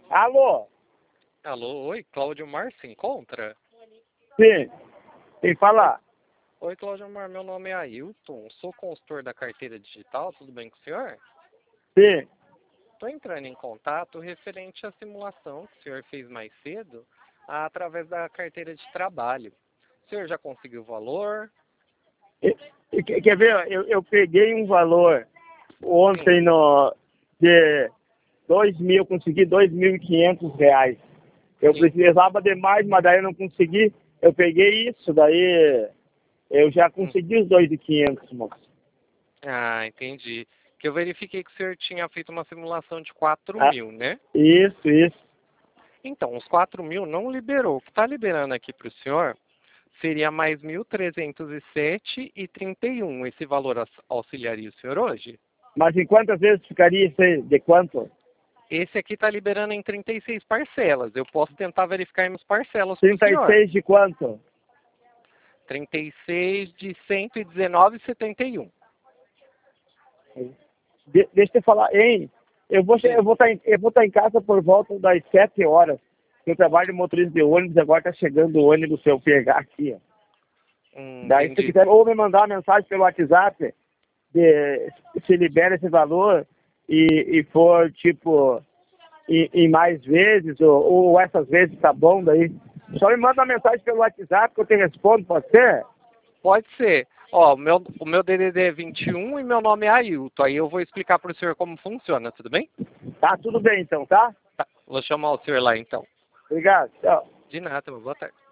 Alô? Alô, oi, Cláudio Mar se encontra? Sim. Quem fala? Oi, Cláudio Mar, meu nome é Ailton, sou consultor da carteira digital, tudo bem com o senhor? Sim. Estou entrando em contato referente à simulação que o senhor fez mais cedo através da carteira de trabalho. O senhor já conseguiu o valor? Quer ver? Eu peguei um valor Sim, ontem de 2.000, consegui R$ 2.500. Eu sim. precisava de mais, mas daí eu não consegui. Eu peguei isso, daí eu já Hum. consegui os 2.500, moço. Ah, entendi. Que eu verifiquei que o senhor tinha feito uma simulação de 4 Ah, mil, né? isso. Então, os 4 mil não liberou. O que está liberando aqui para o senhor seria mais 1.307,31. Esse valor auxiliaria o senhor hoje? Mas em quantas vezes ficaria isso aí? De quanto? Esse aqui está liberando em 36 parcelas. Eu posso tentar verificar em parcelas para o Trinta e senhor. seis de quanto? 36 de 119,71. Deixa eu falar, hein? Sim. Eu vou estar em casa por volta das 7 horas. Eu trabalho de motorista de ônibus, agora está chegando o ônibus se eu pegar aqui, ó. Daí, se você Entendi. quiser, ou me mandar uma mensagem pelo WhatsApp, se libera esse valor e for, tipo, em mais vezes, ou essas vezes tá bom, daí. Só me manda uma mensagem pelo WhatsApp que eu te respondo, pode ser? Pode ser. Ó, o meu DDD é 21 e meu nome é Ailton. Aí eu vou explicar para o senhor como funciona, tudo bem? Tá, tudo bem então, tá? Tá. Vou chamar o senhor lá então. Obrigado, tchau. De nada, boa tarde.